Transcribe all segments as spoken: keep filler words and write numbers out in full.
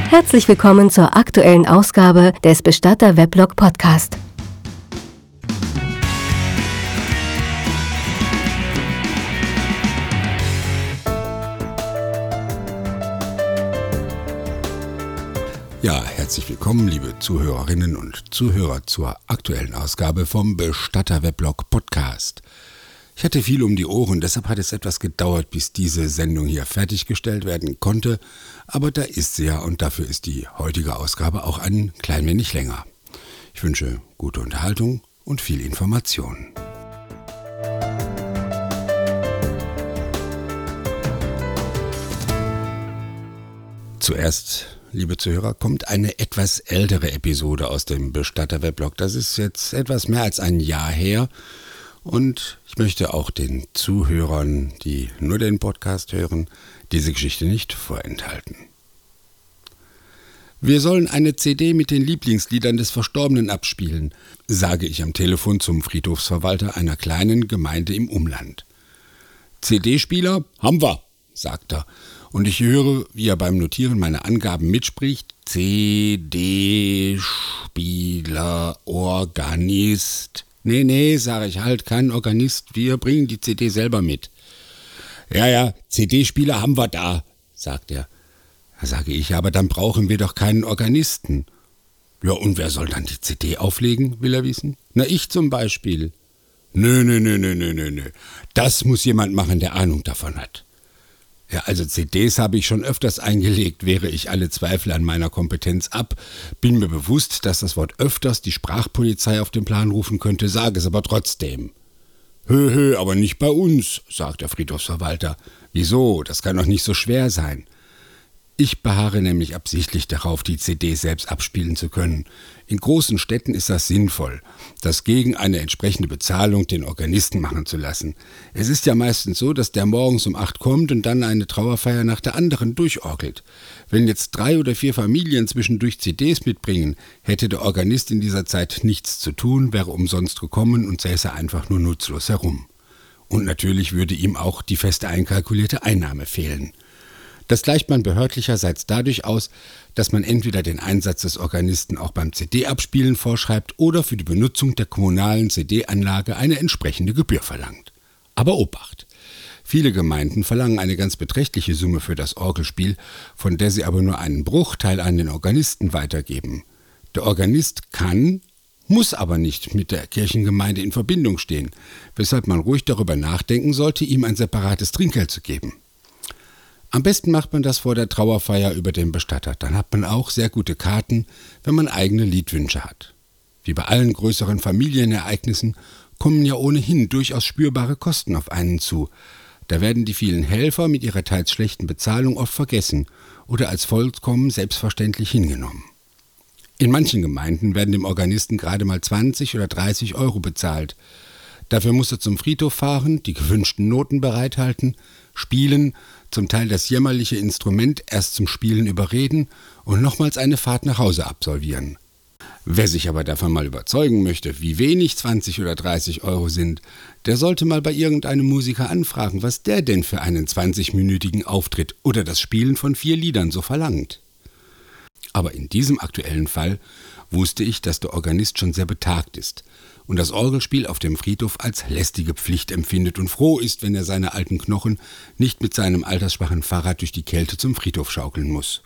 Herzlich willkommen zur aktuellen Ausgabe des Bestatter Weblog Podcast. Ja, herzlich willkommen, liebe Zuhörerinnen und Zuhörer, zur aktuellen Ausgabe vom Bestatter Weblog Podcast. Ich hatte viel um die Ohren, deshalb hat es etwas gedauert, bis diese Sendung hier fertiggestellt werden konnte, aber da ist sie ja und dafür ist die heutige Ausgabe auch ein klein wenig länger. Ich wünsche gute Unterhaltung und viel Information. Zuerst, liebe Zuhörer, kommt eine etwas ältere Episode aus dem Bestatter Weblog. Das ist jetzt etwas mehr als ein Jahr her. Und ich möchte auch den Zuhörern, die nur den Podcast hören, diese Geschichte nicht vorenthalten. Wir sollen eine C D mit den Lieblingsliedern des Verstorbenen abspielen, sage ich am Telefon zum Friedhofsverwalter einer kleinen Gemeinde im Umland. C D-Spieler? Haben wir, sagt er. Und ich höre, wie er beim Notieren meiner Angaben mitspricht. C D-Spieler, Organist. Nee, nee, sage ich, halt, kein Organist, wir bringen die C D selber mit. Ja, ja, C D-Spieler haben wir da, sagt er. Da sage ich, aber dann brauchen wir doch keinen Organisten. Ja, und wer soll dann die C D auflegen, will er wissen? Na, ich zum Beispiel. Nö, nö, nö, nö, nö, nö, nö. Das muss jemand machen, der Ahnung davon hat. Ja, also C Ds habe ich schon öfters eingelegt, wehre ich alle Zweifel an meiner Kompetenz ab. Bin mir bewusst, dass das Wort öfters die Sprachpolizei auf den Plan rufen könnte, sage es aber trotzdem. Hö, hö, aber nicht bei uns, sagt der Friedhofsverwalter. Wieso? Das kann doch nicht so schwer sein. Ich beharre nämlich absichtlich darauf, die C D selbst abspielen zu können. In großen Städten ist das sinnvoll, das gegen eine entsprechende Bezahlung den Organisten machen zu lassen. Es ist ja meistens so, dass der morgens um acht kommt und dann eine Trauerfeier nach der anderen durchorgelt. Wenn jetzt drei oder vier Familien zwischendurch C Ds mitbringen, hätte der Organist in dieser Zeit nichts zu tun, wäre umsonst gekommen und säße einfach nur nutzlos herum. Und natürlich würde ihm auch die feste einkalkulierte Einnahme fehlen. Das gleicht man behördlicherseits dadurch aus, dass man entweder den Einsatz des Organisten auch beim C D-Abspielen vorschreibt oder für die Benutzung der kommunalen C D-Anlage eine entsprechende Gebühr verlangt. Aber Obacht! Viele Gemeinden verlangen eine ganz beträchtliche Summe für das Orgelspiel, von der sie aber nur einen Bruchteil an den Organisten weitergeben. Der Organist kann, muss aber nicht mit der Kirchengemeinde in Verbindung stehen, weshalb man ruhig darüber nachdenken sollte, ihm ein separates Trinkgeld zu geben. Am besten macht man das vor der Trauerfeier über den Bestatter. Dann hat man auch sehr gute Karten, wenn man eigene Liedwünsche hat. Wie bei allen größeren Familienereignissen kommen ja ohnehin durchaus spürbare Kosten auf einen zu. Da werden die vielen Helfer mit ihrer teils schlechten Bezahlung oft vergessen oder als vollkommen selbstverständlich hingenommen. In manchen Gemeinden werden dem Organisten gerade mal zwanzig oder dreißig Euro bezahlt. Dafür muss er zum Friedhof fahren, die gewünschten Noten bereithalten, spielen, zum Teil das jämmerliche Instrument erst zum Spielen überreden und nochmals eine Fahrt nach Hause absolvieren. Wer sich aber davon mal überzeugen möchte, wie wenig zwanzig oder dreißig Euro sind, der sollte mal bei irgendeinem Musiker anfragen, was der denn für einen zwanzigminütigen Auftritt oder das Spielen von vier Liedern so verlangt. Aber in diesem aktuellen Fall wusste ich, dass der Organist schon sehr betagt ist und das Orgelspiel auf dem Friedhof als lästige Pflicht empfindet und froh ist, wenn er seine alten Knochen nicht mit seinem altersschwachen Fahrrad durch die Kälte zum Friedhof schaukeln muss.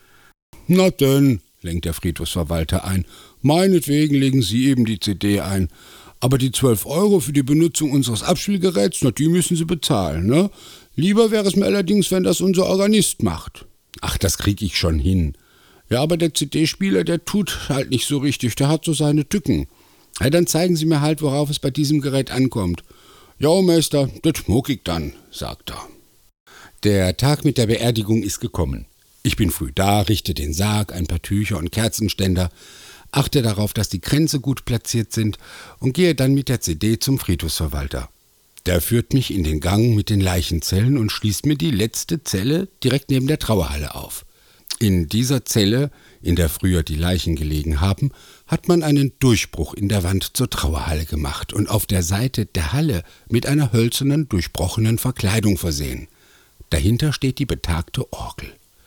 »Na denn«, lenkt der Friedhofsverwalter ein, »meinetwegen legen Sie eben die C D ein. Aber die zwölf Euro für die Benutzung unseres Abspielgeräts, na, die müssen Sie bezahlen, ne? Lieber wäre es mir allerdings, wenn das unser Organist macht.« »Ach, das krieg ich schon hin.« »Ja, aber der C D-Spieler, der tut halt nicht so richtig, der hat so seine Tücken.« »Ja, dann zeigen Sie mir halt, worauf es bei diesem Gerät ankommt.« »Ja, Meister, das muck ich dann«, sagt er. Der Tag mit der Beerdigung ist gekommen. Ich bin früh da, richte den Sarg, ein paar Tücher und Kerzenständer, achte darauf, dass die Kränze gut platziert sind und gehe dann mit der C D zum Friedhofsverwalter. Der führt mich in den Gang mit den Leichenzellen und schließt mir die letzte Zelle direkt neben der Trauerhalle auf. In dieser Zelle, in der früher die Leichen gelegen haben, hat man einen Durchbruch in der Wand zur Trauerhalle gemacht und auf der Seite der Halle mit einer hölzernen, durchbrochenen Verkleidung versehen. Dahinter steht die betagte Orgel.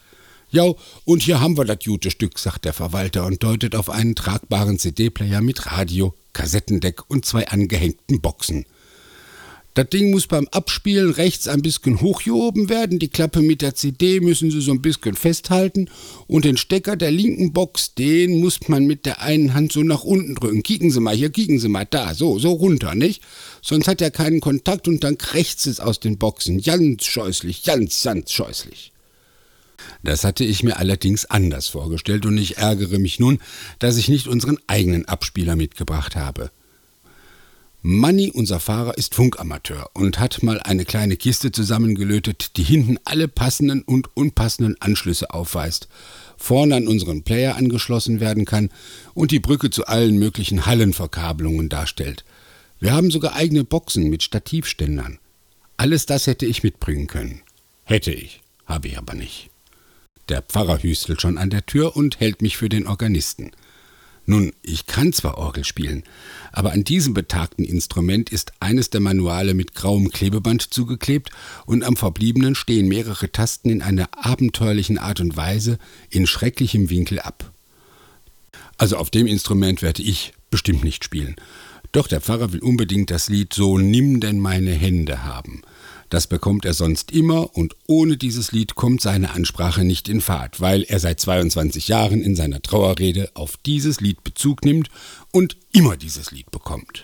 Ja, und hier haben wir das gute Stück, sagt der Verwalter und deutet auf einen tragbaren C D-Player mit Radio, Kassettendeck und zwei angehängten Boxen. Das Ding muss beim Abspielen rechts ein bisschen hochgehoben werden, die Klappe mit der C D müssen Sie so ein bisschen festhalten und den Stecker der linken Box, den muss man mit der einen Hand so nach unten drücken. Kicken Sie mal, hier, kicken Sie mal, da, so, so runter, nicht? Sonst hat er keinen Kontakt und dann krächzt es aus den Boxen. Ganz scheußlich, ganz, ganz scheußlich. Das hatte ich mir allerdings anders vorgestellt und ich ärgere mich nun, dass ich nicht unseren eigenen Abspieler mitgebracht habe. Manni, unser Fahrer, ist Funkamateur und hat mal eine kleine Kiste zusammengelötet, die hinten alle passenden und unpassenden Anschlüsse aufweist, vorne an unseren Player angeschlossen werden kann und die Brücke zu allen möglichen Hallenverkabelungen darstellt. Wir haben sogar eigene Boxen mit Stativständern. Alles das hätte ich mitbringen können. Hätte ich, habe ich aber nicht. Der Pfarrer hüstelt schon an der Tür und hält mich für den Organisten. Nun, ich kann zwar Orgel spielen, aber an diesem betagten Instrument ist eines der Manuale mit grauem Klebeband zugeklebt und am verbliebenen stehen mehrere Tasten in einer abenteuerlichen Art und Weise in schrecklichem Winkel ab. Also auf dem Instrument werde ich bestimmt nicht spielen. Doch der Pfarrer will unbedingt das Lied »So nimm denn meine Hände« haben. Das bekommt er sonst immer und ohne dieses Lied kommt seine Ansprache nicht in Fahrt, weil er seit zweiundzwanzig Jahren in seiner Trauerrede auf dieses Lied Bezug nimmt und immer dieses Lied bekommt.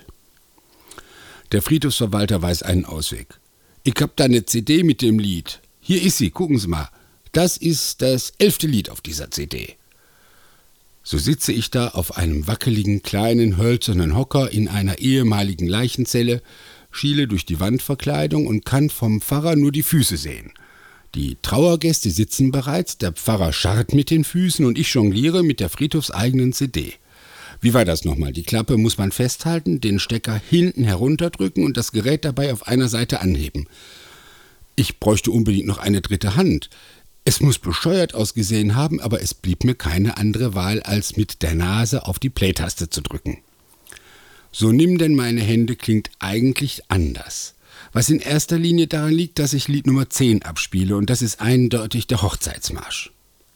Der Friedhofsverwalter weiß einen Ausweg. Ich hab da eine C D mit dem Lied. Hier ist sie, gucken Sie mal. Das ist das elfte Lied auf dieser C D. So sitze ich da auf einem wackeligen, kleinen, hölzernen Hocker in einer ehemaligen Leichenzelle, schiele durch die Wandverkleidung und kann vom Pfarrer nur die Füße sehen. Die Trauergäste sitzen bereits, der Pfarrer scharrt mit den Füßen und ich jongliere mit der friedhofseigenen C D. Wie war das nochmal? Die Klappe muss man festhalten, den Stecker hinten herunterdrücken und das Gerät dabei auf einer Seite anheben. Ich bräuchte unbedingt noch eine dritte Hand. Es muss bescheuert ausgesehen haben, aber es blieb mir keine andere Wahl, als mit der Nase auf die Play-Taste zu drücken. »So nimm denn meine Hände« klingt eigentlich anders. Was in erster Linie daran liegt, dass ich Lied Nummer zehn abspiele und das ist eindeutig der Hochzeitsmarsch.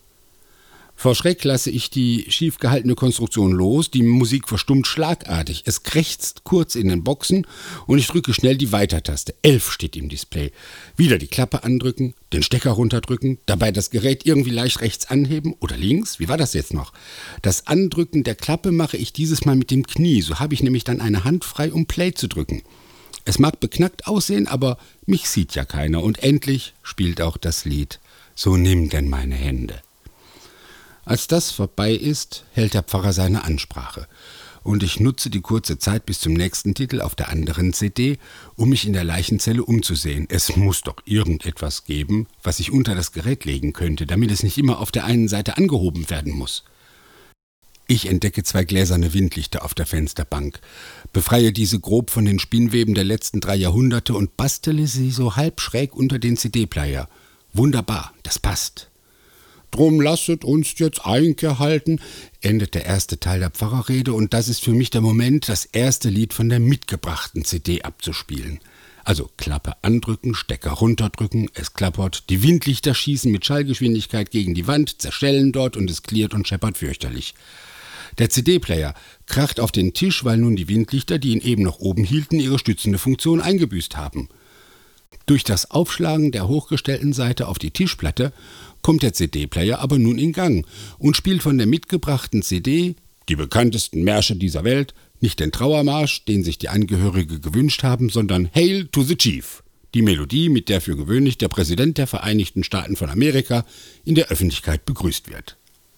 Vor Schreck lasse ich die schief gehaltene Konstruktion los, die Musik verstummt schlagartig, es krächzt kurz in den Boxen und ich drücke schnell die Weitertaste. elf steht im Display. Wieder die Klappe andrücken, den Stecker runterdrücken, dabei das Gerät irgendwie leicht rechts anheben oder links. Wie war das jetzt noch? Das Andrücken der Klappe mache ich dieses Mal mit dem Knie, so habe ich nämlich dann eine Hand frei, um Play zu drücken. Es mag beknackt aussehen, aber mich sieht ja keiner und endlich spielt auch das Lied »So nimm denn meine Hände«. Als das vorbei ist, hält der Pfarrer seine Ansprache und ich nutze die kurze Zeit bis zum nächsten Titel auf der anderen C D, um mich in der Leichenzelle umzusehen. Es muss doch irgendetwas geben, was ich unter das Gerät legen könnte, damit es nicht immer auf der einen Seite angehoben werden muss. Ich entdecke zwei gläserne Windlichter auf der Fensterbank, befreie diese grob von den Spinnweben der letzten drei Jahrhunderte und bastele sie so halb schräg unter den C D-Player. Wunderbar, das passt. »Drum lasset uns jetzt Einkehr halten«, endet der erste Teil der Pfarrerrede und das ist für mich der Moment, das erste Lied von der mitgebrachten C D abzuspielen. Also Klappe andrücken, Stecker runterdrücken, es klappert, die Windlichter schießen mit Schallgeschwindigkeit gegen die Wand, zerschellen dort und es klirrt und scheppert fürchterlich. Der C D-Player kracht auf den Tisch, weil nun die Windlichter, die ihn eben noch oben hielten, ihre stützende Funktion eingebüßt haben. Durch das Aufschlagen der hochgestellten Seite auf die Tischplatte kommt der C D-Player aber nun in Gang und spielt von der mitgebrachten C D die bekanntesten Märsche dieser Welt, nicht den Trauermarsch, den sich die Angehörige gewünscht haben, sondern Hail to the Chief, die Melodie, mit der für gewöhnlich der Präsident der Vereinigten Staaten von Amerika in der Öffentlichkeit begrüßt wird.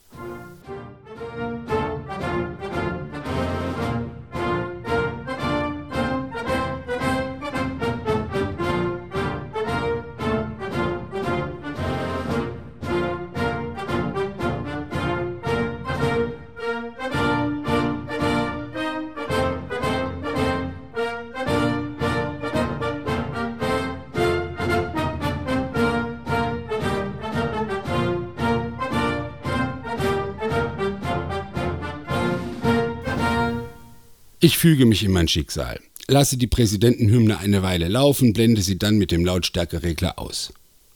Ich füge mich in mein Schicksal, lasse die Präsidentenhymne eine Weile laufen, blende sie dann mit dem Lautstärkeregler aus.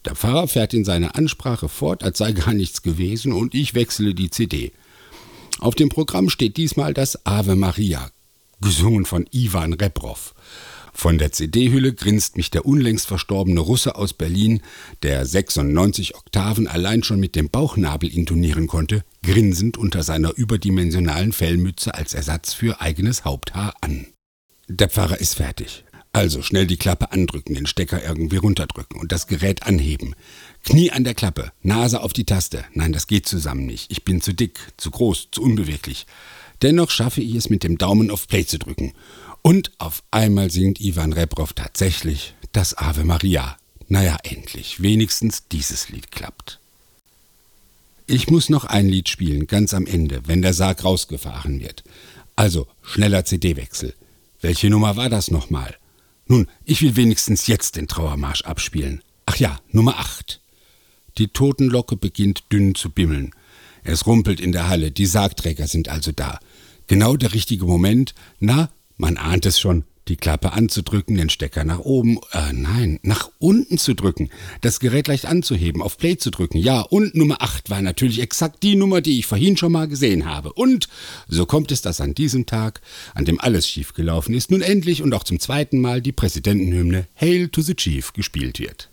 Der Pfarrer fährt in seiner Ansprache fort, als sei gar nichts gewesen, und ich wechsle die C D. Auf dem Programm steht diesmal das Ave Maria, gesungen von Iwan Reprov. Von der C D-Hülle grinst mich der unlängst verstorbene Russe aus Berlin, der sechsundneunzig Oktaven allein schon mit dem Bauchnabel intonieren konnte, grinsend unter seiner überdimensionalen Fellmütze als Ersatz für eigenes Haupthaar an. Der Pfarrer ist fertig. Also schnell die Klappe andrücken, den Stecker irgendwie runterdrücken und das Gerät anheben. Knie an der Klappe, Nase auf die Taste. Nein, das geht zusammen nicht. Ich bin zu dick, zu groß, zu unbeweglich. Dennoch schaffe ich es, mit dem Daumen auf Play zu drücken. Und auf einmal singt Iwan Reprov tatsächlich das Ave Maria. Naja, endlich. Wenigstens dieses Lied klappt. Ich muss noch ein Lied spielen, ganz am Ende, wenn der Sarg rausgefahren wird. Also, schneller C D-Wechsel. Welche Nummer war das nochmal? Nun, ich will wenigstens jetzt den Trauermarsch abspielen. Ach ja, Nummer acht. Die Totenglocke beginnt dünn zu bimmeln. Es rumpelt in der Halle, die Sargträger sind also da. Genau der richtige Moment, na, man ahnt es schon, die Klappe anzudrücken, den Stecker nach oben, äh, nein, nach unten zu drücken, das Gerät leicht anzuheben, auf Play zu drücken. Ja, und Nummer acht war natürlich exakt die Nummer, die ich vorhin schon mal gesehen habe. Und so kommt es, dass an diesem Tag, an dem alles schiefgelaufen ist, nun endlich und auch zum zweiten Mal die Präsidentenhymne Hail to the Chief gespielt wird.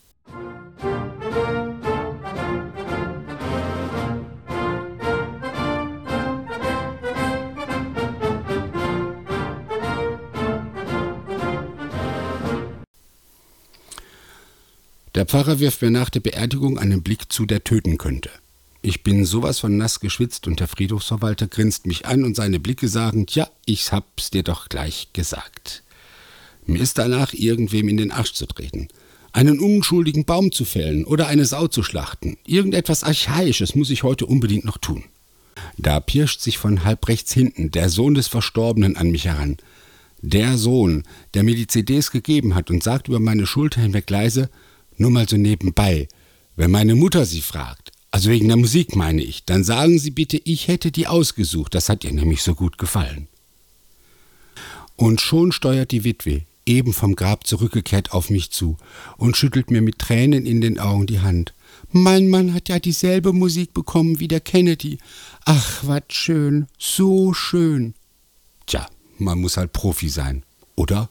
Der Pfarrer wirft mir nach der Beerdigung einen Blick zu, der töten könnte. Ich bin sowas von nass geschwitzt und der Friedhofsverwalter grinst mich an und seine Blicke sagen, tja, ich hab's dir doch gleich gesagt. Mir ist danach, irgendwem in den Arsch zu treten, einen unschuldigen Baum zu fällen oder eine Sau zu schlachten. Irgendetwas Archaisches muss ich heute unbedingt noch tun. Da pirscht sich von halb rechts hinten der Sohn des Verstorbenen an mich heran. Der Sohn, der mir die C Ds gegeben hat und sagt über meine Schulter hinweg leise, nur mal so nebenbei, wenn meine Mutter Sie fragt, also wegen der Musik meine ich, dann sagen Sie bitte, ich hätte die ausgesucht, das hat ihr nämlich so gut gefallen. Und schon steuert die Witwe, eben vom Grab zurückgekehrt, auf mich zu und schüttelt mir mit Tränen in den Augen die Hand. Mein Mann hat ja dieselbe Musik bekommen wie der Kennedy. Ach, was schön, so schön. Tja, man muss halt Profi sein, oder?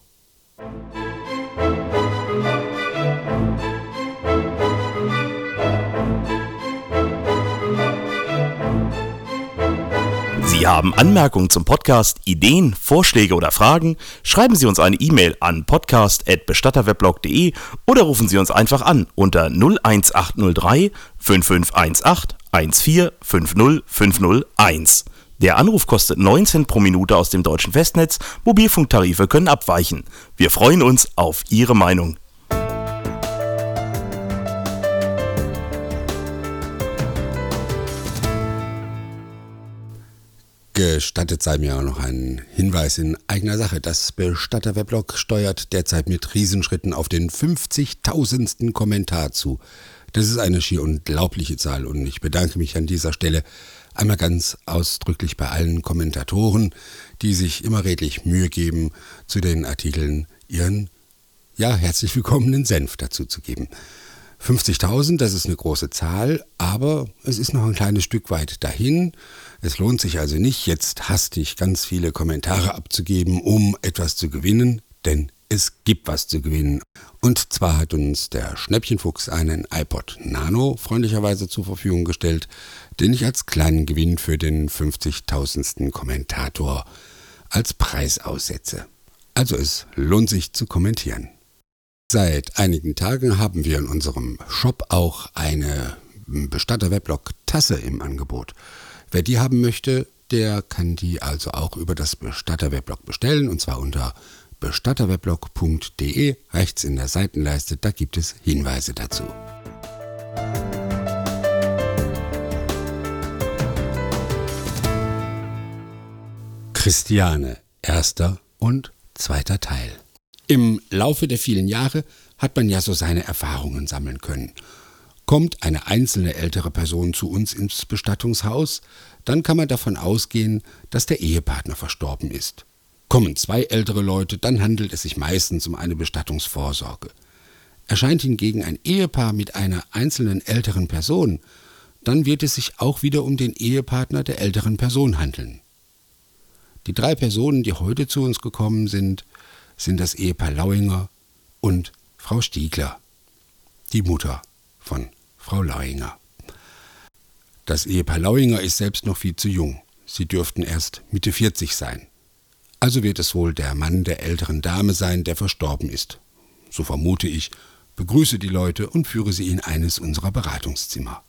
Sie haben Anmerkungen zum Podcast, Ideen, Vorschläge oder Fragen? Schreiben Sie uns eine E-Mail an podcast at bestatterweblog punkt de oder rufen Sie uns einfach an unter null eins acht null drei fünf fünf eins acht eins vier fünf null fünf null eins. Der Anruf kostet neun Cent pro Minute aus dem deutschen Festnetz. Mobilfunktarife können abweichen. Wir freuen uns auf Ihre Meinung. Gestattet sei mir auch noch ein Hinweis in eigener Sache. Das Bestatter-Weblog steuert derzeit mit Riesenschritten auf den fünfzigtausendsten Kommentar zu. Das ist eine schier unglaubliche Zahl und ich bedanke mich an dieser Stelle einmal ganz ausdrücklich bei allen Kommentatoren, die sich immer redlich Mühe geben, zu den Artikeln ihren, ja, herzlich willkommenen Senf dazu zu geben. fünfzigtausend, das ist eine große Zahl, aber es ist noch ein kleines Stück weit dahin. Es lohnt sich also nicht, jetzt hastig ganz viele Kommentare abzugeben, um etwas zu gewinnen, denn es gibt was zu gewinnen. Und zwar hat uns der Schnäppchenfuchs einen iPod Nano freundlicherweise zur Verfügung gestellt, den ich als kleinen Gewinn für den fünfzigtausendsten Kommentator als Preis aussetze. Also es lohnt sich zu kommentieren. Seit einigen Tagen haben wir in unserem Shop auch eine Bestatter-Weblog-Tasse im Angebot. Wer die haben möchte, der kann die also auch über das Bestatter-Weblog bestellen, und zwar unter bestatterweblog punkt de, rechts in der Seitenleiste, da gibt es Hinweise dazu. Christiane, erster und zweiter Teil. Im Laufe der vielen Jahre hat man ja so seine Erfahrungen sammeln können. Kommt eine einzelne ältere Person zu uns ins Bestattungshaus, dann kann man davon ausgehen, dass der Ehepartner verstorben ist. Kommen zwei ältere Leute, dann handelt es sich meistens um eine Bestattungsvorsorge. Erscheint hingegen ein Ehepaar mit einer einzelnen älteren Person, dann wird es sich auch wieder um den Ehepartner der älteren Person handeln. Die drei Personen, die heute zu uns gekommen sind, sind das Ehepaar Lauinger und Frau Stiegler, die Mutter von Frau Lauinger. Das Ehepaar Lauinger ist selbst noch viel zu jung. Sie dürften erst Mitte vierzig sein. Also wird es wohl der Mann der älteren Dame sein, der verstorben ist. So vermute ich, begrüße die Leute und führe sie in eines unserer Beratungszimmer.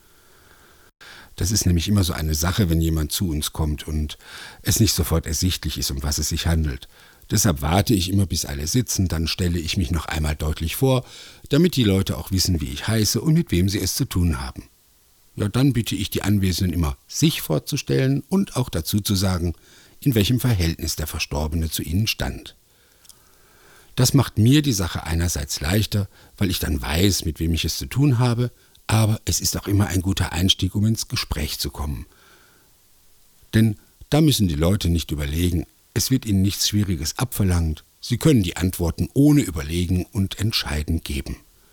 Das ist nämlich immer so eine Sache, wenn jemand zu uns kommt und es nicht sofort ersichtlich ist, um was es sich handelt. Deshalb warte ich immer, bis alle sitzen, dann stelle ich mich noch einmal deutlich vor, damit die Leute auch wissen, wie ich heiße und mit wem sie es zu tun haben. Ja, dann bitte ich die Anwesenden immer, sich vorzustellen und auch dazu zu sagen, in welchem Verhältnis der Verstorbene zu ihnen stand. Das macht mir die Sache einerseits leichter, weil ich dann weiß, mit wem ich es zu tun habe, aber es ist auch immer ein guter Einstieg, um ins Gespräch zu kommen. Denn da müssen die Leute nicht überlegen, es wird ihnen nichts Schwieriges abverlangt, sie können die Antworten ohne Überlegen und Entscheiden geben.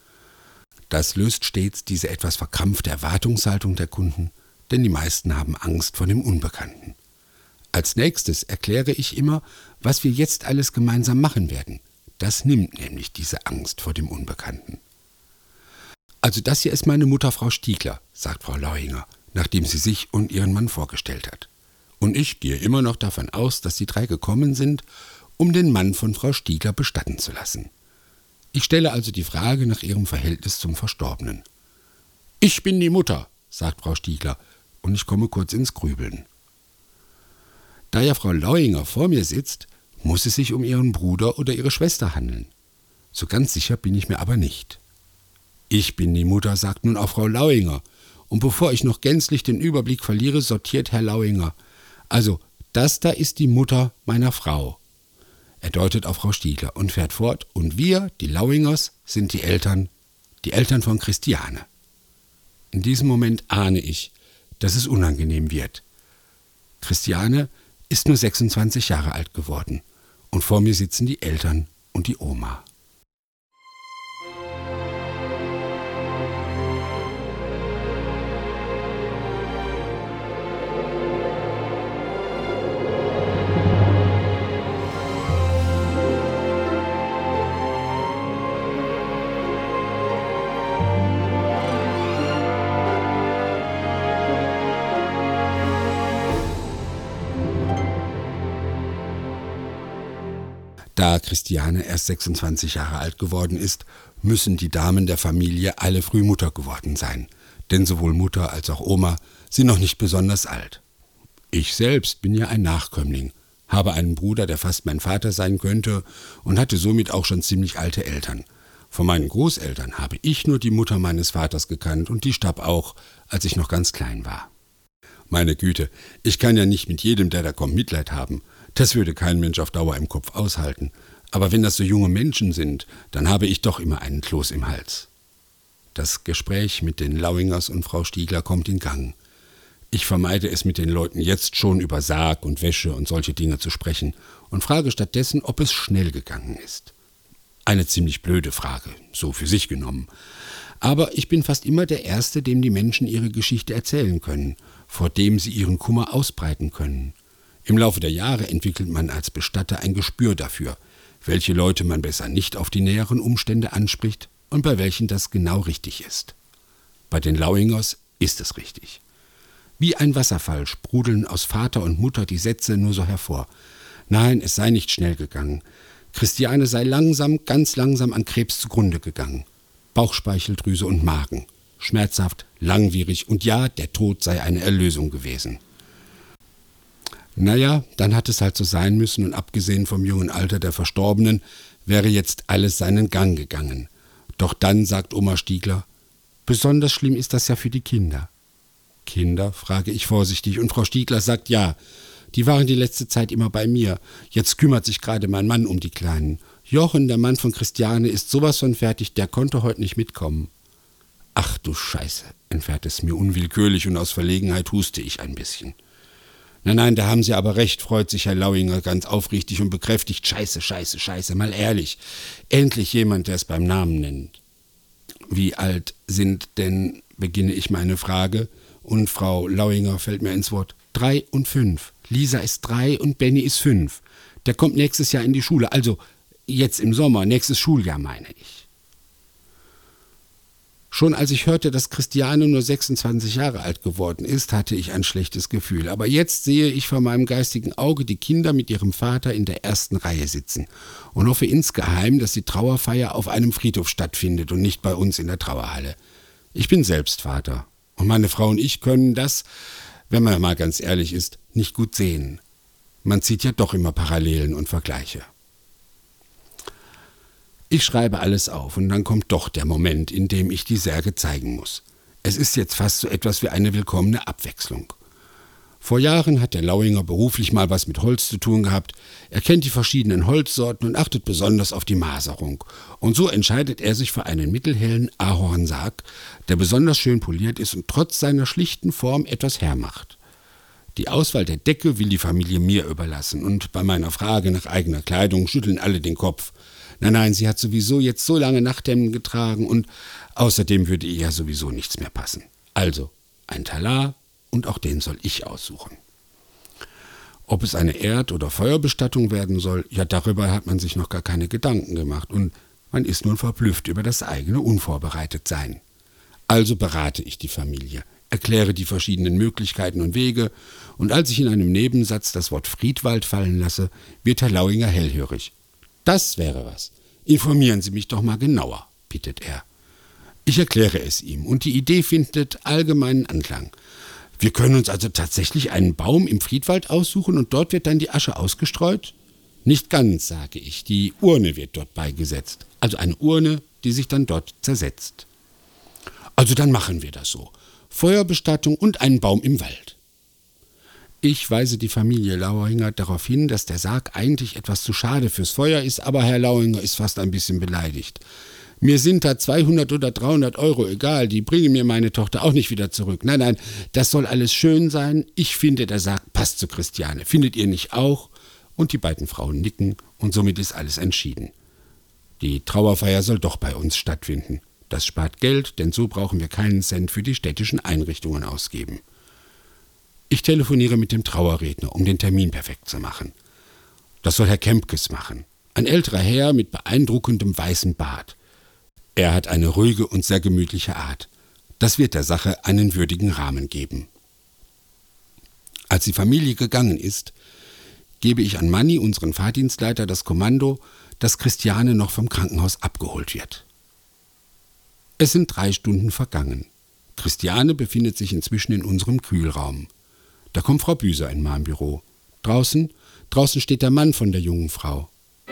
Das löst stets diese etwas verkrampfte Erwartungshaltung der Kunden, denn die meisten haben Angst vor dem Unbekannten. Als nächstes erkläre ich immer, was wir jetzt alles gemeinsam machen werden. Das nimmt nämlich diese Angst vor dem Unbekannten. Also das hier ist meine Mutter, Frau Stiegler, sagt Frau Lauinger, nachdem sie sich und ihren Mann vorgestellt hat. Und ich gehe immer noch davon aus, dass die drei gekommen sind, um den Mann von Frau Stiegler bestatten zu lassen. Ich stelle also die Frage nach ihrem Verhältnis zum Verstorbenen. »Ich bin die Mutter«, sagt Frau Stiegler, und ich komme kurz ins Grübeln. Da ja Frau Lauinger vor mir sitzt, muss es sich um ihren Bruder oder ihre Schwester handeln. So ganz sicher bin ich mir aber nicht. »Ich bin die Mutter«, sagt nun auch Frau Lauinger, und bevor ich noch gänzlich den Überblick verliere, sortiert Herr Lauinger. »Also, das da ist die Mutter meiner Frau.« Er deutet auf Frau Stiegler und fährt fort, und wir, die Lauingers, sind die Eltern, die Eltern von Christiane. In diesem Moment ahne ich, dass es unangenehm wird. Christiane ist nur sechsundzwanzig Jahre alt geworden und vor mir sitzen die Eltern und die Oma. Da Christiane erst sechsundzwanzig Jahre alt geworden ist, müssen die Damen der Familie alle früh Mutter geworden sein, denn sowohl Mutter als auch Oma sind noch nicht besonders alt. Ich selbst bin ja ein Nachkömmling, habe einen Bruder, der fast mein Vater sein könnte und hatte somit auch schon ziemlich alte Eltern. Von meinen Großeltern habe ich nur die Mutter meines Vaters gekannt und die starb auch, als ich noch ganz klein war. Meine Güte, ich kann ja nicht mit jedem, der da kommt, Mitleid haben. Das würde kein Mensch auf Dauer im Kopf aushalten. Aber wenn das so junge Menschen sind, dann habe ich doch immer einen Kloß im Hals. Das Gespräch mit den Lauingers und Frau Stiegler kommt in Gang. Ich vermeide es mit den Leuten jetzt schon über Sarg und Wäsche und solche Dinge zu sprechen und frage stattdessen, ob es schnell gegangen ist. Eine ziemlich blöde Frage, so für sich genommen. Aber ich bin fast immer der Erste, dem die Menschen ihre Geschichte erzählen können, vor dem sie ihren Kummer ausbreiten können. Im Laufe der Jahre entwickelt man als Bestatter ein Gespür dafür, welche Leute man besser nicht auf die näheren Umstände anspricht und bei welchen das genau richtig ist. Bei den Lauingers ist es richtig. Wie ein Wasserfall sprudeln aus Vater und Mutter die Sätze nur so hervor. Nein, es sei nicht schnell gegangen. Christiane sei langsam, ganz langsam an Krebs zugrunde gegangen. Bauchspeicheldrüse und Magen. Schmerzhaft, langwierig und ja, der Tod sei eine Erlösung gewesen. Naja, dann hat es halt so sein müssen und abgesehen vom jungen Alter der Verstorbenen wäre jetzt alles seinen Gang gegangen. Doch dann sagt Oma Stiegler, besonders schlimm ist das ja für die Kinder. Kinder, frage ich vorsichtig und Frau Stiegler sagt ja, die waren die letzte Zeit immer bei mir. Jetzt kümmert sich gerade mein Mann um die Kleinen. Jochen, der Mann von Christiane, ist sowas von fertig, der konnte heute nicht mitkommen. Ach du Scheiße, entfährt es mir unwillkürlich und aus Verlegenheit huste ich ein bisschen. Nein, nein, da haben Sie aber recht, freut sich Herr Lauinger ganz aufrichtig und bekräftigt. Scheiße, scheiße, scheiße, mal ehrlich. Endlich jemand, der es beim Namen nennt. Wie alt sind denn, beginne ich meine Frage, und Frau Lauinger fällt mir ins Wort. Drei und fünf. Lisa ist drei und Benny ist fünf. Der kommt nächstes Jahr in die Schule, also jetzt im Sommer, nächstes Schuljahr meine ich. Schon als ich hörte, dass Christiane nur sechsundzwanzig Jahre alt geworden ist, hatte ich ein schlechtes Gefühl. Aber jetzt sehe ich vor meinem geistigen Auge die Kinder mit ihrem Vater in der ersten Reihe sitzen und hoffe insgeheim, dass die Trauerfeier auf einem Friedhof stattfindet und nicht bei uns in der Trauerhalle. Ich bin selbst Vater und meine Frau und ich können das, wenn man mal ganz ehrlich ist, nicht gut sehen. Man zieht ja doch immer Parallelen und Vergleiche. Ich schreibe alles auf und dann kommt doch der Moment, in dem ich die Särge zeigen muss. Es ist jetzt fast so etwas wie eine willkommene Abwechslung. Vor Jahren hat der Lauinger beruflich mal was mit Holz zu tun gehabt. Er kennt die verschiedenen Holzsorten und achtet besonders auf die Maserung. Und so entscheidet er sich für einen mittelhellen Ahornsarg, der besonders schön poliert ist und trotz seiner schlichten Form etwas hermacht. Die Auswahl der Decke will die Familie mir überlassen und bei meiner Frage nach eigener Kleidung schütteln alle den Kopf. Nein, nein, sie hat sowieso jetzt so lange Nachthemden getragen und außerdem würde ihr ja sowieso nichts mehr passen. Also ein Talar und auch den soll ich aussuchen. Ob es eine Erd- oder Feuerbestattung werden soll, ja darüber hat man sich noch gar keine Gedanken gemacht und man ist nun verblüfft über das eigene Unvorbereitetsein. Also berate ich die Familie, erkläre die verschiedenen Möglichkeiten und Wege und als ich in einem Nebensatz das Wort Friedwald fallen lasse, wird Herr Lauinger hellhörig. Das wäre was. Informieren Sie mich doch mal genauer, bittet er. Ich erkläre es ihm und die Idee findet allgemeinen Anklang. Wir können uns also tatsächlich einen Baum im Friedwald aussuchen und dort wird dann die Asche ausgestreut? Nicht ganz, sage ich. Die Urne wird dort beigesetzt. Also eine Urne, die sich dann dort zersetzt. Also dann machen wir das so. Feuerbestattung und einen Baum im Wald. Ich weise die Familie Lauinger darauf hin, dass der Sarg eigentlich etwas zu schade fürs Feuer ist, aber Herr Lauinger ist fast ein bisschen beleidigt. Mir sind da zweihundert oder dreihundert Euro egal, die bringen mir meine Tochter auch nicht wieder zurück. Nein, nein, das soll alles schön sein. Ich finde, der Sarg passt zu Christiane. Findet ihr nicht auch? Und die beiden Frauen nicken und somit ist alles entschieden. Die Trauerfeier soll doch bei uns stattfinden. Das spart Geld, denn so brauchen wir keinen Cent für die städtischen Einrichtungen ausgeben. Ich telefoniere mit dem Trauerredner, um den Termin perfekt zu machen. Das soll Herr Kempkes machen. Ein älterer Herr mit beeindruckendem weißem Bart. Er hat eine ruhige und sehr gemütliche Art. Das wird der Sache einen würdigen Rahmen geben. Als die Familie gegangen ist, gebe ich an Manni, unseren Fahrdienstleiter, das Kommando, dass Christiane noch vom Krankenhaus abgeholt wird. Es sind drei Stunden vergangen. Christiane befindet sich inzwischen in unserem Kühlraum. Da kommt Frau Büser in mein Büro. Draußen, draußen steht der Mann von der jungen Frau.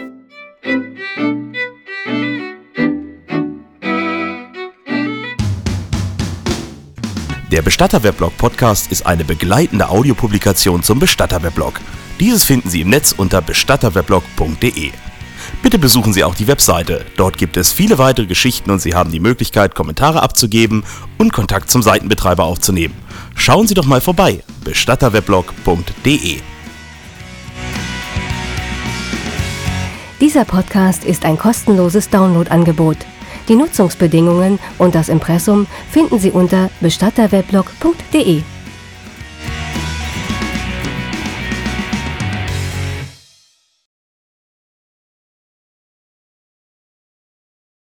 Der Bestatter-Weblog-Podcast ist eine begleitende Audiopublikation zum Bestatter-Weblog. Dieses finden Sie im Netz unter bestatterweblog punkt de. Bitte besuchen Sie auch die Webseite. Dort gibt es viele weitere Geschichten und Sie haben die Möglichkeit, Kommentare abzugeben und Kontakt zum Seitenbetreiber aufzunehmen. Schauen Sie doch mal vorbei. bestatterweblog punkt de. Dieser Podcast ist ein kostenloses Downloadangebot. Die Nutzungsbedingungen und das Impressum finden Sie unter bestatterweblog punkt de.